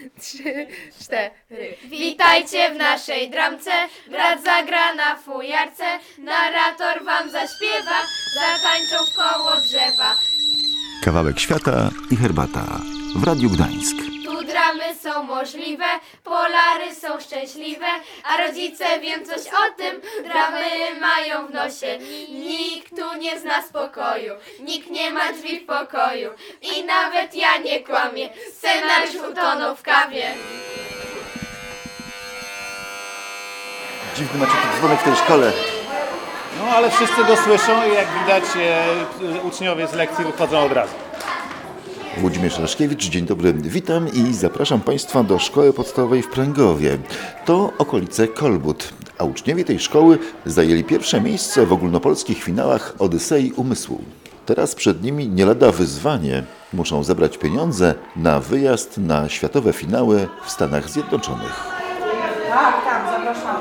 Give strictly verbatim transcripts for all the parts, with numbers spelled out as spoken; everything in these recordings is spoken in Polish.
trzy, cztery. Witajcie w naszej dramce, brat zagra na fujarce, narrator wam zaśpiewa, zatańczą w koło drzewa. Kawałek świata i herbata w Radiu Gdańsk. Tu dramy są możliwe, polary są szczęśliwe, a rodzice wiem coś o tym, dramy mają w nosie. Nikt tu nie zna spokoju, nikt nie ma drzwi w pokoju i nawet ja nie kłamię, scenariusz utonął w kawie. Dziwny macie tu dzwonek w tej szkole. No ale wszyscy go słyszą i jak widać e, uczniowie z lekcji wychodzą od razu. Włodzimierz Raszkiewicz, dzień dobry, witam i zapraszam Państwa do szkoły podstawowej w Pręgowie. To okolice Kolbut, a uczniowie tej szkoły zajęli pierwsze miejsce w ogólnopolskich finałach Odysei Umysłu. Teraz przed nimi nie lada wyzwanie. Muszą zebrać pieniądze na wyjazd na światowe finały w Stanach Zjednoczonych. Tak, tak, zapraszamy.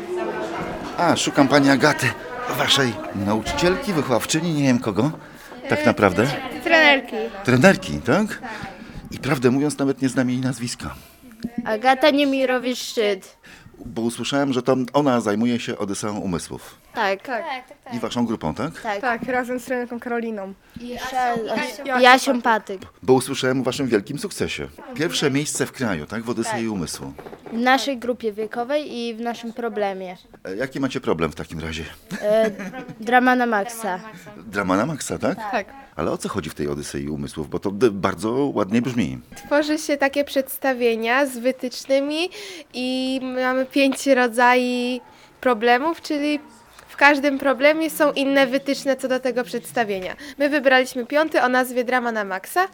A, szukam pani Agaty, waszej nauczycielki, wychowawczyni, nie wiem kogo. Tak naprawdę? Trenerki. Trenerki, tak? I prawdę mówiąc, nawet nie znam jej nazwiska. Agata Niemirowicz-Szczyt. Bo usłyszałem, że to ona zajmuje się Odyseą Umysłów. Tak. Tak, tak, tak. I waszą grupą, tak? Tak. Tak, razem z trenerką Karoliną. Jasią Patyk. Bo usłyszałem o waszym wielkim sukcesie. Pierwsze miejsce w kraju, tak? W Odysei Umysłu. W naszej grupie wiekowej i w naszym problemie. E, Jaki macie problem w takim razie? E, drama na maksa. Drama na maksa, tak? Tak. Ale o co chodzi w tej Odysei Umysłów? Bo to d- bardzo ładnie brzmi. Tworzy się takie przedstawienia z wytycznymi i mamy pięć rodzajów problemów, czyli w każdym problemie są inne wytyczne co do tego przedstawienia. My wybraliśmy piąty o nazwie Drama na maksa,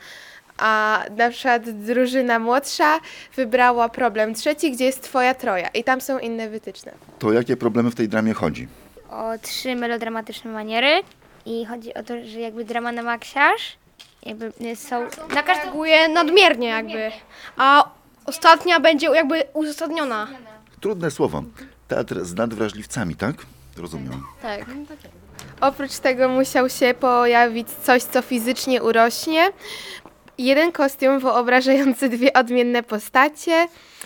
a na przykład drużyna młodsza wybrała problem trzeci, gdzie jest twoja troja i tam są inne wytyczne. To jakie problemy w tej dramie chodzi? O trzy melodramatyczne maniery i chodzi o to, że jakby drama na maksiarz jakby są na każdą Reaguje nadmiernie jakby, a ostatnia będzie jakby uzasadniona. Trudne słowo. Teatr z nadwrażliwcami, tak? Rozumiem. Tak. Oprócz tego musiał się pojawić coś, co fizycznie urośnie, jeden kostium wyobrażający dwie odmienne postacie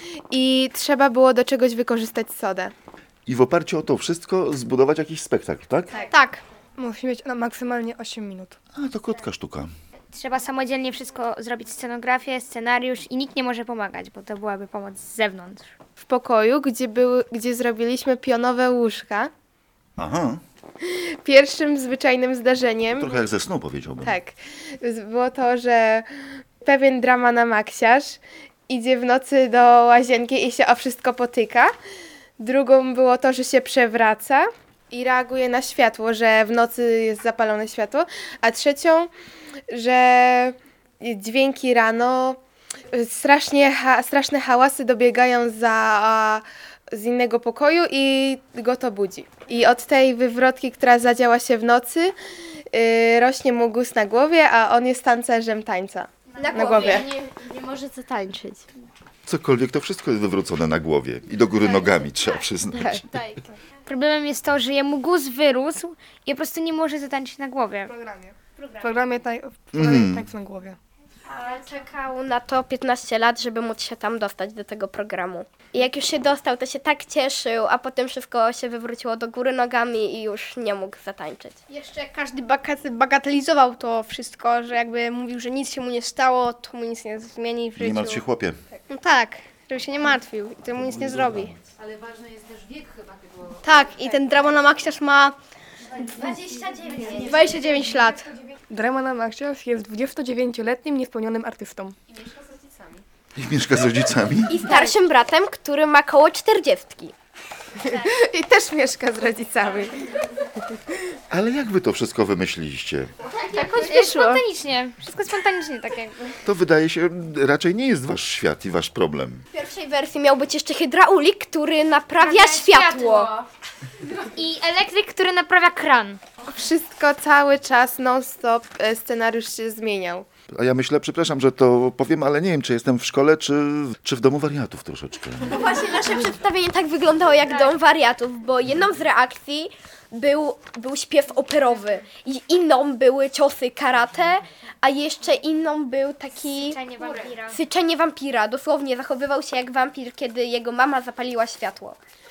i trzeba było do czegoś wykorzystać sodę. I w oparciu o to wszystko zbudować jakiś spektakl, tak? Tak. Musi mieć na maksymalnie osiem minut. A, to krótka sztuka. trzeba samodzielnie wszystko zrobić, scenografię, scenariusz i nikt nie może pomagać, bo to byłaby pomoc z zewnątrz. W pokoju, gdzie, były, gdzie zrobiliśmy pionowe łóżka, Aha, pierwszym zwyczajnym zdarzeniem trochę jak ze snu powiedziałbym. tak, było to, że pewien drama na maksiarz idzie w nocy do łazienki i się o wszystko potyka. Drugą było to, że się przewraca i reaguje na światło, że w nocy jest zapalone światło. A trzecią, że dźwięki rano, strasznie ha- straszne hałasy dobiegają za, z innego pokoju i go to budzi. I od tej wywrotki, która zadziała się w nocy, yy, rośnie mu guz na głowie, a on jest tancerzem tańca. Na, na głowie. Nie, nie może zatańczyć. Cokolwiek, to wszystko jest wywrócone na głowie. I do góry nogami, trzeba przyznać. Problemem jest to, że jemu guz wyrósł i po prostu nie może zatańczyć na głowie. W programie. W programie, taj, w programie Mhm. tańc na głowie. Czekał na to piętnaście lat, żeby móc się tam dostać do tego programu. I jak już się dostał, to się tak cieszył, a potem wszystko się wywróciło do góry nogami i już nie mógł zatańczyć. Jeszcze każdy bagat- bagatelizował to wszystko, że jakby mówił, że nic się mu nie stało, to mu nic nie zmieni w życiu. Nie martw się, chłopie. No tak, żeby się nie martwił i to mu nic nie zrobi. Ale ważny jest też wiek chyba tego... Tak, i ten Drama na maksiarz ma dwadzieścia dziewięć lat. Drama na maksiarz jest dwudziestodziewięcioletnim niespełnionym artystą. I mieszka z rodzicami? I starszym bratem, który ma koło czterdziestki. I też mieszka z rodzicami. Ale jak wy to wszystko wymyśliliście? Jakoś wyszło. Spontanicznie. Wszystko spontanicznie tak jakby. To wydaje się, raczej nie jest wasz świat i wasz problem. W pierwszej wersji miał być jeszcze hydraulik, który naprawia światło. I elektryk, który naprawia kran. Wszystko cały czas non-stop e, scenariusz się zmieniał. A ja myślę, przepraszam, że to powiem, ale nie wiem, czy jestem w szkole, czy, czy w domu wariatów troszeczkę. No właśnie nasze przedstawienie tak wyglądało jak dom wariatów, bo jedną z reakcji był, był śpiew operowy i inną były ciosy karate, a jeszcze inną był taki Syczenie wampira. syczenie wampira. Dosłownie zachowywał się jak wampir, kiedy jego mama zapaliła światło.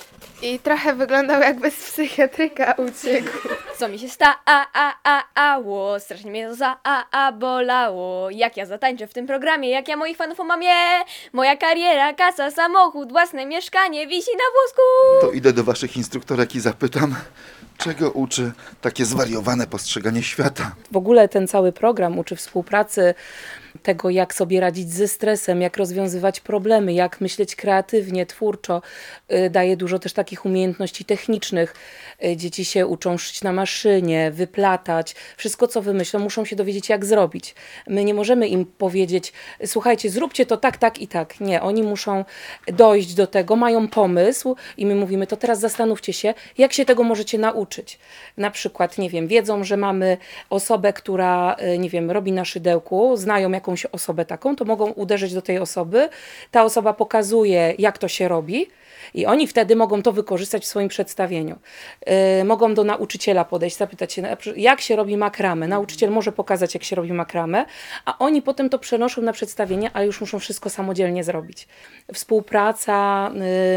I trochę wyglądał jakby z psychiatryka uciekł. Co mi się sta a a a ało, strasznie mnie to za a a bolało. Jak ja zatańczę w tym programie, jak ja moich fanów omamię. Moja kariera, kasa, samochód, własne mieszkanie wisi na włosku. To idę do waszych instruktorek i zapytam, czego uczy takie zwariowane postrzeganie świata. W ogóle ten cały program uczy współpracy, tego jak sobie radzić ze stresem, jak rozwiązywać problemy, jak myśleć kreatywnie, twórczo. Y, Daje dużo też takich umiejętności technicznych. Y, Dzieci się uczą szyć na maszynie, wyplatać. Wszystko, co wymyślą, muszą się dowiedzieć, jak zrobić. My nie możemy im powiedzieć, słuchajcie, zróbcie to tak, tak i tak. Nie, oni muszą dojść do tego, mają pomysł i my mówimy, to teraz zastanówcie się, jak się tego możecie nauczyć. Na przykład, nie wiem, wiedzą, że mamy osobę, która, y, nie wiem, robi na szydełku, znają jakąś osobę taką, to mogą uderzyć do tej osoby. Ta osoba pokazuje, jak to się robi i oni wtedy mogą to wykorzystać w swoim przedstawieniu. Yy, mogą do nauczyciela podejść, zapytać się, jak się robi makramę. Nauczyciel może pokazać, jak się robi makramę, a oni potem to przenoszą na przedstawienie, a już muszą wszystko samodzielnie zrobić. Współpraca,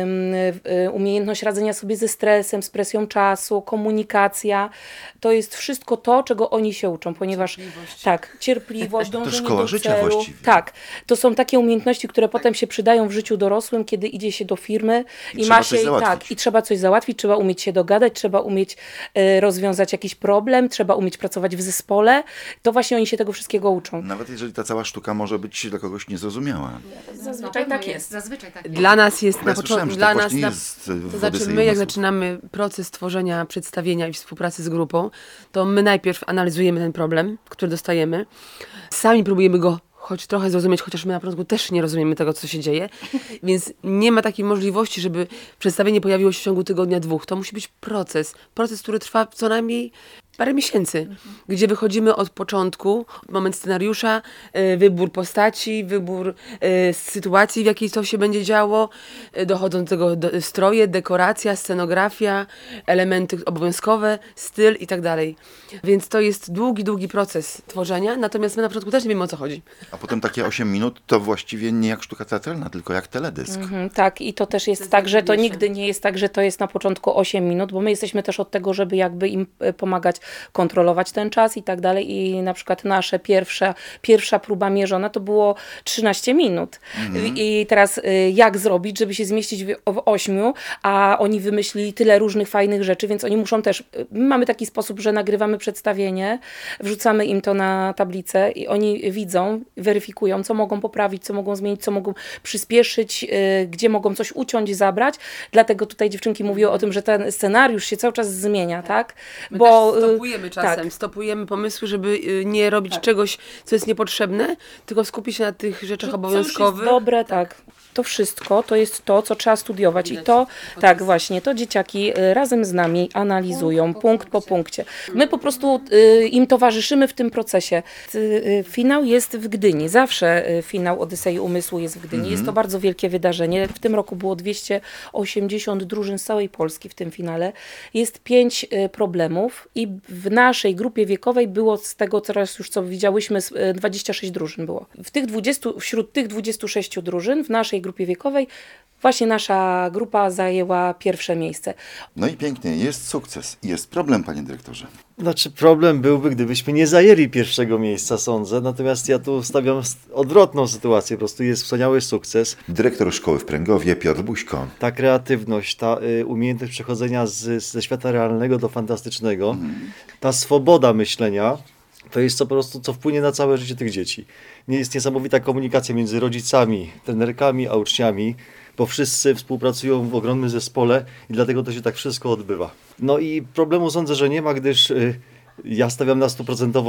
yy, yy, umiejętność radzenia sobie ze stresem, z presją czasu, komunikacja, to jest wszystko to, czego oni się uczą, ponieważ cierpliwość. Tak, cierpliwość, dążenie szkoła do życia celu. właściwie. Tak, to są takie umiejętności, które potem się przydają w życiu dorosłym, kiedy idzie się do firmy I i, trzeba ma coś się załatwić. tak, i trzeba coś załatwić, trzeba umieć się dogadać, trzeba umieć e, rozwiązać jakiś problem, trzeba umieć pracować w zespole. To właśnie oni się tego wszystkiego uczą. Nawet jeżeli ta cała sztuka może być dla kogoś niezrozumiała. Zazwyczaj tak jest. Zazwyczaj tak jest. Dla nas jest Ja na słyszałem, początku, że dla tak nas właśnie na, jest w to znaczy Odyssei my jak Umysłu. zaczynamy proces tworzenia przedstawienia i współpracy z grupą, to my najpierw analizujemy ten problem, który dostajemy, sami próbujemy go choć trochę zrozumieć, chociaż my na początku też nie rozumiemy tego, co się dzieje, więc nie ma takiej możliwości, żeby przedstawienie pojawiło się w ciągu tygodnia, dwóch. To musi być proces, proces, który trwa co najmniej parę miesięcy, mhm. gdzie wychodzimy od początku, moment scenariusza, y, wybór postaci, wybór y, sytuacji, w jakiej to się będzie działo, y, dochodzą do tego do, stroje, dekoracja, scenografia, elementy obowiązkowe, styl i tak dalej. Więc to jest długi, długi proces tworzenia, natomiast my na początku też nie wiemy, o co chodzi. A potem takie osiem minut to właściwie nie jak sztuka teatralna, tylko jak teledysk. Mhm, tak, i to też jest to tak, że to nigdy nie jest tak, że to jest na początku osiem minut, bo my jesteśmy też od tego, żeby jakby im e, pomagać kontrolować ten czas i tak dalej. I na przykład nasza pierwsza, pierwsza próba mierzona to było trzynaście minut. Mhm. I teraz y, jak zrobić, żeby się zmieścić w, w ośmiu, a oni wymyślili tyle różnych fajnych rzeczy, więc oni muszą też, my mamy taki sposób, że nagrywamy przedstawienie, wrzucamy im to na tablicę i oni widzą, weryfikują, co mogą poprawić, co mogą zmienić, co mogą przyspieszyć, y, gdzie mogą coś uciąć, zabrać. Dlatego tutaj dziewczynki mówiły o tym, że ten scenariusz się cały czas zmienia, tak? My Bo też stopujemy czasem, tak. stopujemy pomysły, żeby nie robić tak. czegoś, co jest niepotrzebne, tylko skupić się na tych rzeczach Co obowiązkowych. jest dobre, tak. To wszystko to jest to, co trzeba studiować. I to, tak właśnie, to dzieciaki y, razem z nami analizują punkt po, punkt po punkcie. My po prostu y, im towarzyszymy w tym procesie. Y, y, finał jest w Gdyni. Zawsze y, finał Odysei Umysłu jest w Gdyni. Mhm. Jest to bardzo wielkie wydarzenie. W tym roku było dwieście osiemdziesiąt drużyn z całej Polski w tym finale. Jest pięć y, problemów i w naszej grupie wiekowej było z tego teraz już co widziałyśmy y, dwadzieścia sześć drużyn było. W tych dwudziestu, wśród tych dwudziestu sześciu drużyn w naszej grupie wiekowej właśnie nasza grupa zajęła pierwsze miejsce. No i pięknie, jest sukces. Jest problem, panie dyrektorze. Znaczy problem byłby, gdybyśmy nie zajęli pierwszego miejsca, sądzę, natomiast ja tu stawiam odwrotną sytuację, po prostu jest wspaniały sukces. Dyrektor szkoły w Pręgowie, Piotr Buźko. Ta kreatywność, ta y, umiejętność przechodzenia z, ze świata realnego do fantastycznego, mm. ta swoboda myślenia, to jest co po prostu, co wpłynie na całe życie tych dzieci. Nie jest niesamowita komunikacja między rodzicami, trenerkami, a uczniami, bo wszyscy współpracują w ogromnym zespole i dlatego to się tak wszystko odbywa. No i problemu sądzę, że nie ma, gdyż y, ja stawiam na stuprocentową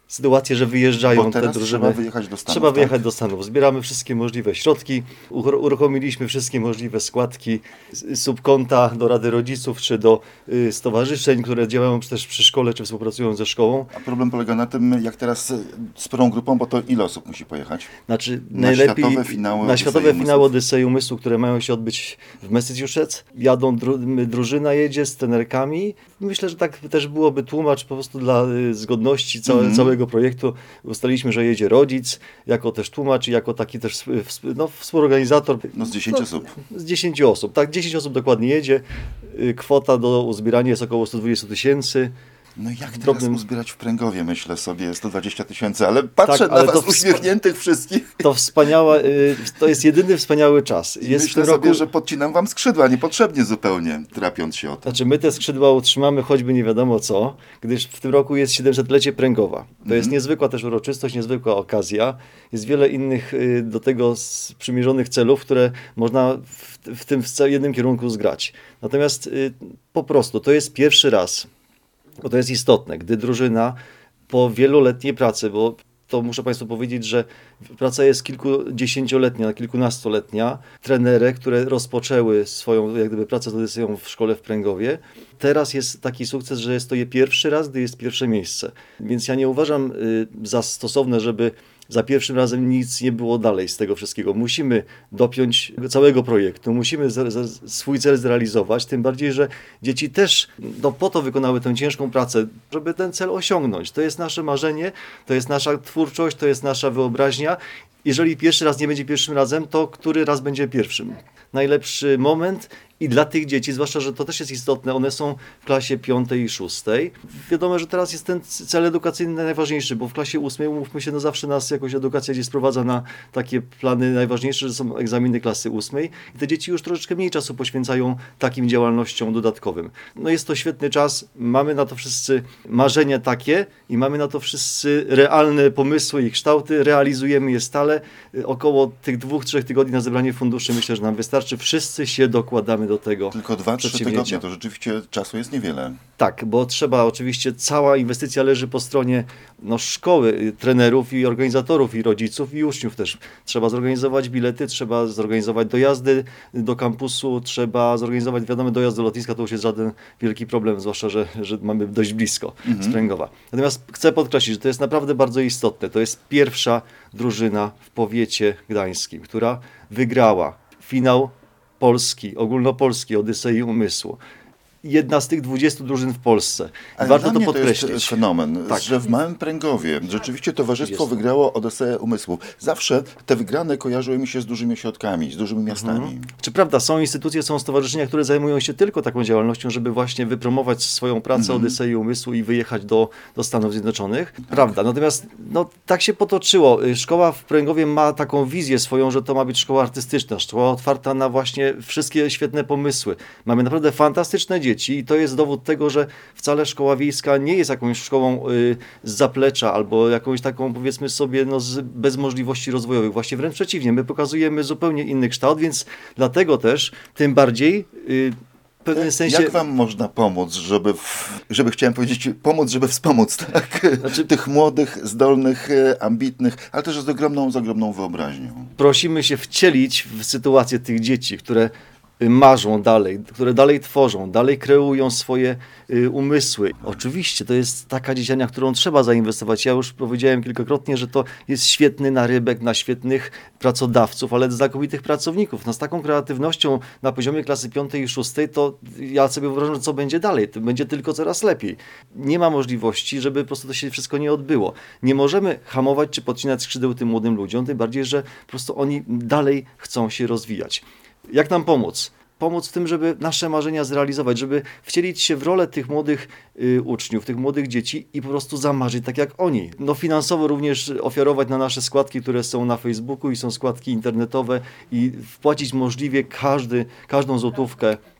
sytuację, że wyjeżdżają Bo te teraz drużyny. trzeba wyjechać do Stanów, Trzeba tak? wyjechać do Stanów. Zbieramy wszystkie możliwe środki, uch- uruchomiliśmy wszystkie możliwe składki, s- subkonta do Rady Rodziców, czy do y, stowarzyszeń, które działają też przy szkole, czy współpracują ze szkołą. A problem polega na tym, jak teraz y, sporą grupą, bo to ile osób musi pojechać? Znaczy Na najlepiej światowe finały na światowe Odysei finały Umysłów. Odysei Umysłu, które mają się odbyć w Massachusetts. Jadą, dru- drużyna jedzie z trenerkami. Myślę, że tak też byłoby tłumacz po prostu dla y, zgodności całe, Mhm. całego projektu. Ustaliliśmy, że jedzie rodzic, jako też tłumacz i jako taki też sp- ws- no, współorganizator. No z dziesięciu osób. Z dziesięciu osób, tak, dziesięć osób dokładnie jedzie. Y, Kwota do uzbierania jest około sto dwadzieścia tysięcy. No jak teraz Drobnym- uzbierać w Pręgowie, myślę sobie, sto dwadzieścia tysięcy, ale patrzę Tak, na ale was to w- uśmiechniętych wszystkich. To wspaniała, y, to jest jedyny wspaniały czas. I Jest w myślę tym roku... sobie, że podcinam wam skrzydła, niepotrzebnie zupełnie, trapiąc się o to. Znaczy my te skrzydła utrzymamy choćby nie wiadomo co, gdyż w tym roku jest siedemsetlecie Pręgowa. To jest niezwykła też uroczystość, niezwykła okazja. Jest wiele innych y, do tego s- przymierzonych celów, które można w, w tym w ca- jednym kierunku zgrać. Natomiast y, po prostu to jest pierwszy raz, bo to jest istotne, gdy drużyna po wieloletniej pracy, bo to muszę Państwu powiedzieć, że praca jest kilkudziesięcioletnia, kilkunastoletnia. Trenerek, które rozpoczęły swoją jak gdyby, pracę z Odyseją w szkole w Pręgowie. Teraz jest taki sukces, że jest to je pierwszy raz, gdy jest pierwsze miejsce. Więc ja nie uważam y, za stosowne, żeby za pierwszym razem nic nie było dalej z tego wszystkiego. Musimy dopiąć całego projektu, musimy z, z, swój cel zrealizować, tym bardziej, że dzieci też no, po to wykonały tę ciężką pracę, żeby ten cel osiągnąć. To jest nasze marzenie, to jest nasza twórczość, to jest nasza wyobraźnia. Jeżeli pierwszy raz nie będzie pierwszym razem, to który raz będzie pierwszym? Najlepszy moment i dla tych dzieci, zwłaszcza, że to też jest istotne, one są w klasie piątej i szóstej. Wiadomo, że teraz jest ten cel edukacyjny najważniejszy, bo w klasie ósmej, umówmy się, no zawsze nas jakoś edukacja gdzieś sprowadza na takie plany najważniejsze, że są egzaminy klasy ósmej i te dzieci już troszeczkę mniej czasu poświęcają takim działalnościom dodatkowym. No jest to świetny czas, mamy na to wszyscy marzenia takie i mamy na to wszyscy realne pomysły i kształty, realizujemy je stale. Około tych dwóch, trzech tygodni na zebranie funduszy myślę, że nam wystarczy. Wszyscy się dokładamy do tego. Tylko dwa, trzy przedsięwzięcia. tygodnie, to rzeczywiście czasu jest niewiele. Tak, bo trzeba oczywiście, cała inwestycja leży po stronie no, szkoły, y, trenerów i organizatorów i rodziców i uczniów też. Trzeba zorganizować bilety, trzeba zorganizować dojazdy do kampusu, trzeba zorganizować, wiadomo, dojazd do lotniska to już jest żaden wielki problem, zwłaszcza, że, że mamy dość blisko Mhm. z Pręgowa. Natomiast chcę podkreślić, że to jest naprawdę bardzo istotne. To jest pierwsza drużyna w powiecie gdańskim, która wygrała finał Polski, ogólnopolski Odysei Umysłu. Jedna z tych dwudziestu drużyn w Polsce. Ale Warto dla to mnie podkreślić. to jest fenomen, Tak. że w Małym Pręgowie rzeczywiście towarzystwo Jest to. wygrało Odyseję Umysłu. Zawsze te wygrane kojarzyły mi się z dużymi ośrodkami, z dużymi miastami. Mhm. Czy prawda, są instytucje, są stowarzyszenia, które zajmują się tylko taką działalnością, żeby właśnie wypromować swoją pracę Mhm. Odysei Umysłu i wyjechać do, do Stanów Zjednoczonych? Prawda, natomiast no, tak się potoczyło. Y, Szkoła w Pręgowie ma taką wizję swoją, że to ma być szkoła artystyczna, szkoła otwarta na właśnie wszystkie świetne pomysły. Mamy naprawdę fantastyczne dzieci i to jest dowód tego, że wcale szkoła wiejska nie jest jakąś szkołą y, z zaplecza albo jakąś taką, powiedzmy sobie, no, z, bez możliwości rozwojowych. Właśnie wręcz przeciwnie, my pokazujemy zupełnie inny kształt, więc dlatego też tym bardziej y, w pewnym sensie... Jak wam można pomóc, żeby, w, żeby chciałem powiedzieć, pomóc, żeby wspomóc tak? Znaczy- tych młodych, zdolnych, e, ambitnych, ale też z ogromną, z ogromną wyobraźnią? Prosimy się wcielić w sytuację tych dzieci, które y, marzą dalej, które dalej tworzą, dalej kreują swoje y, umysły. Oczywiście to jest taka dziedzina, w którą trzeba zainwestować. Ja już powiedziałem kilkakrotnie, że to jest świetny narybek na świetnych pracodawców, ale znakomitych pracowników. No, z taką kreatywnością na poziomie klasy piątej i szóstej, to ja sobie wyobrażam, co będzie dalej. To będzie tylko coraz lepiej. Nie ma możliwości, żeby po prostu to się wszystko nie odbyło. Nie możemy hamować czy podcinać skrzydeł tym młodym ludziom, tym bardziej, że po prostu oni dalej chcą się rozwijać. Jak nam pomóc? Pomóc w tym, żeby nasze marzenia zrealizować, żeby wcielić się w rolę tych młodych y, uczniów, tych młodych dzieci i po prostu zamarzyć tak jak oni. No finansowo również ofiarować na nasze składki, które są na Facebooku i są składki internetowe i wpłacić możliwie każdy, każdą złotówkę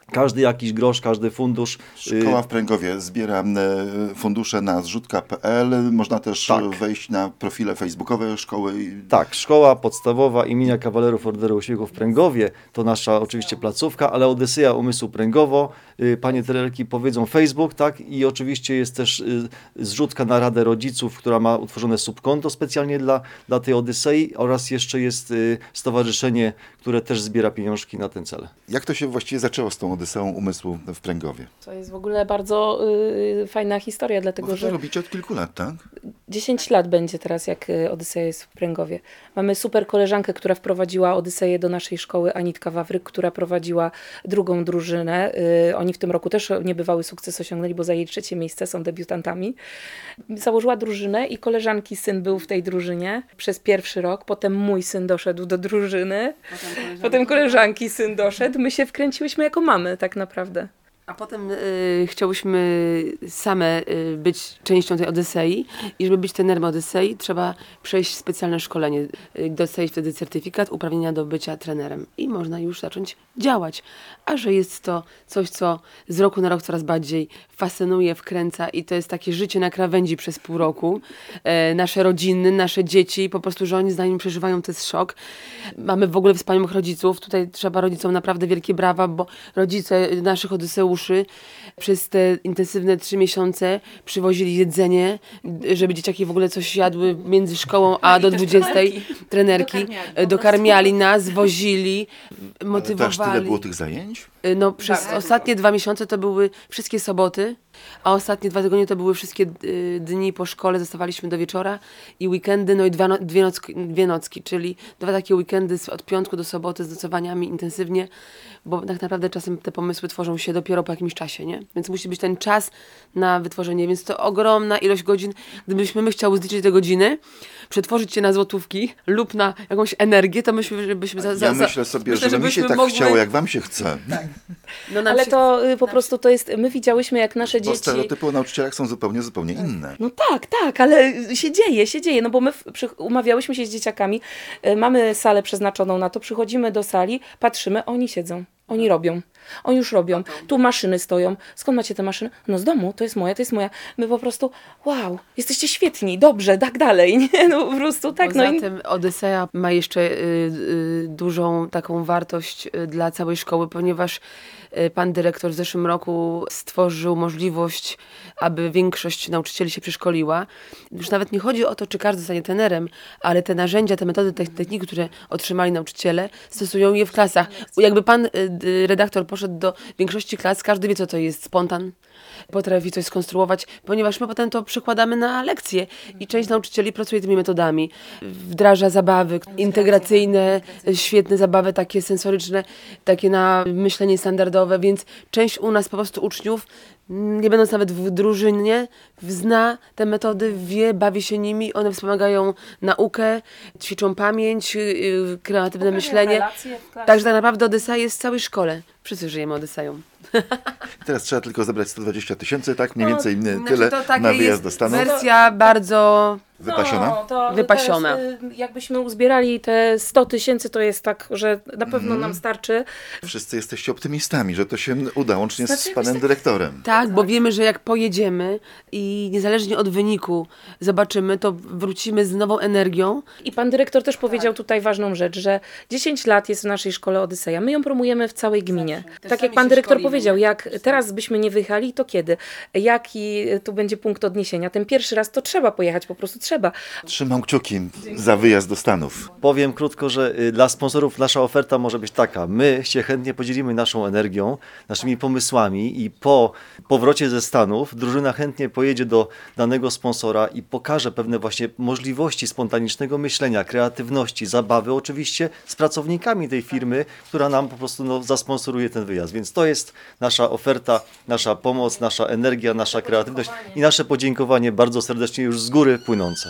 Każdy jakiś grosz, każdy fundusz. Szkoła w Pręgowie zbiera e, fundusze na zrzutka kropka pe el. Można też Tak. wejść na profile facebookowe szkoły. Tak, szkoła podstawowa imienia Kawalerów Orderu Uśmiechu w Pręgowie to nasza oczywiście placówka, ale Odyseja Umysłu Pręgowo, y, panie trenerki powiedzą Facebook, tak, i oczywiście jest też y, zrzutka na Radę Rodziców, która ma utworzone subkonto specjalnie dla, dla tej Odysei oraz jeszcze jest y, stowarzyszenie, które też zbiera pieniążki na ten cel. Jak to się właściwie zaczęło z tą Odyseą Umysłu w Pręgowie? To jest w ogóle bardzo y, fajna historia, dlatego Bo wy że to robicie od kilku lat, tak? dziesięć lat będzie teraz, jak y, Odyseja jest w Pręgowie. Mamy super koleżankę, która wprowadziła Odyseję do naszej szkoły, Anitka Wawryk, która prowadziła drugą drużynę. Y, oni w tym roku też niebywały sukces osiągnęli, bo zajęli trzecie miejsce, są debiutantami. Założyła drużynę i koleżanki syn był w tej drużynie przez pierwszy rok. Potem mój syn doszedł do drużyny. Potem koleżanki, Potem koleżanki syn doszedł. My się wkręciłyśmy jako mamy tak naprawdę. A potem y, chciałyśmy same y, być częścią tej Odysei i żeby być trenerem Odysei trzeba przejść specjalne szkolenie, y, dostać wtedy certyfikat uprawnienia do bycia trenerem i można już zacząć działać. A że jest to coś, co z roku na rok coraz bardziej fascynuje, wkręca i to jest takie życie na krawędzi przez pół roku. E, nasze rodziny, nasze dzieci, po prostu, że oni z nami przeżywają, to jest szok. Mamy w ogóle wspaniałych rodziców. Tutaj trzeba rodzicom naprawdę wielkie brawa, bo rodzice naszych Odyseuszy przez te intensywne trzy miesiące przywozili jedzenie, żeby dzieciaki w ogóle coś jadły między szkołą a do dwudziestej. Trenerki. Dokarmiali nas, wozili, motywowali. Ale też tyle było tych zajęć? No przez ostatnie dwa miesiące to były wszystkie soboty, a ostatnie dwa tygodnie to były wszystkie y, dni po szkole, zostawaliśmy do wieczora i weekendy, no i dwa no, dwie, nocki, dwie nocki, czyli dwa takie weekendy z, od piątku do soboty z nocowaniami intensywnie, bo tak naprawdę czasem te pomysły tworzą się dopiero po jakimś czasie, nie? Więc musi być ten czas na wytworzenie, więc to ogromna ilość godzin. Gdybyśmy my chciały zliczyć te godziny, przetworzyć je na złotówki lub na jakąś energię, to myślę, żebyśmy... Za, za, ja myślę sobie, myślę, że mi się tak mogły... chciało, jak wam się chce. Tak. No ale to y, po prostu to jest, my widziałyśmy jak nasze Bo dzieci... stereotypy o nauczycielach są zupełnie, zupełnie inne. No tak, tak, ale się dzieje, się dzieje, no bo my w, przy, umawiałyśmy się z dzieciakami, y, mamy salę przeznaczoną na to, przychodzimy do sali, patrzymy, oni siedzą, oni robią. Oni już robią. Tu maszyny stoją. Skąd macie te maszyny? No z domu, to jest moja, to jest moja. My po prostu, wow, jesteście świetni, dobrze, tak dalej. Nie? No po prostu tak. Poza no i... tym Odyseja ma jeszcze y, y, dużą taką wartość y, dla całej szkoły, ponieważ y, pan dyrektor w zeszłym roku stworzył możliwość, aby większość nauczycieli się przeszkoliła. Już nawet nie chodzi o to, czy każdy zostanie trenerem, ale te narzędzia, te metody, te techniki, które otrzymali nauczyciele, stosują je w klasach. Jakby pan y, y, redaktor poszedł do większości klas, każdy wie, co to jest spontan, potrafi coś skonstruować, ponieważ my potem to przekładamy na lekcje i część nauczycieli pracuje tymi metodami. Wdraża zabawy integracyjne, świetne zabawy, takie sensoryczne, takie na myślenie standardowe, więc część u nas po prostu uczniów, nie będąc nawet w drużynie, zna te metody, wie, bawi się nimi, one wspomagają naukę, ćwiczą pamięć, yy, kreatywne myślenie. Także tak naprawdę Odyseja jest w całej szkole. Wszyscy żyjemy Odyseją. Teraz trzeba tylko zebrać sto dwadzieścia tysięcy, tak? Mniej No, więcej znaczy tyle to takie na wyjazd jest do Stanów. wersja bardzo Wypasiona? No, to, Wypasiona. To jest, y, jakbyśmy uzbierali te sto tysięcy, to jest tak, że na pewno Mhm. nam starczy. Wszyscy jesteście optymistami, że to się uda, łącznie z Znaczy, panem myślę- dyrektorem. Tak, bo wiemy, że jak pojedziemy i niezależnie od wyniku zobaczymy, to wrócimy z nową energią. I pan dyrektor też powiedział tutaj ważną rzecz, że dziesięć lat jest w naszej szkole Odyseja. My ją promujemy w całej gminie. Tak jak sami pan się dyrektor szkolimy, powiedział, nie? jak teraz byśmy nie wyjechali, to kiedy? Jaki tu będzie punkt odniesienia? Ten pierwszy raz to trzeba pojechać, po prostu trzeba. Trzymam kciuki za wyjazd do Stanów. Powiem krótko, że y, dla sponsorów nasza oferta może być taka. My się chętnie podzielimy naszą energią, naszymi pomysłami i po powrocie ze Stanów drużyna chętnie pojedzie do danego sponsora i pokaże pewne właśnie możliwości spontanicznego myślenia, kreatywności, zabawy, oczywiście z pracownikami tej firmy, która nam po prostu no, zasponsoruje ten wyjazd. Więc to jest nasza oferta, nasza pomoc, nasza energia, nasza kreatywność i nasze podziękowanie bardzo serdecznie już z góry płynące.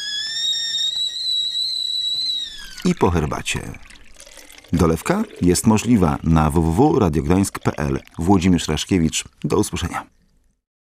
I po herbacie. Dolewka jest możliwa na w w w kropka radiogdańsk kropka p l. Włodzimierz Raszkiewicz. Do usłyszenia.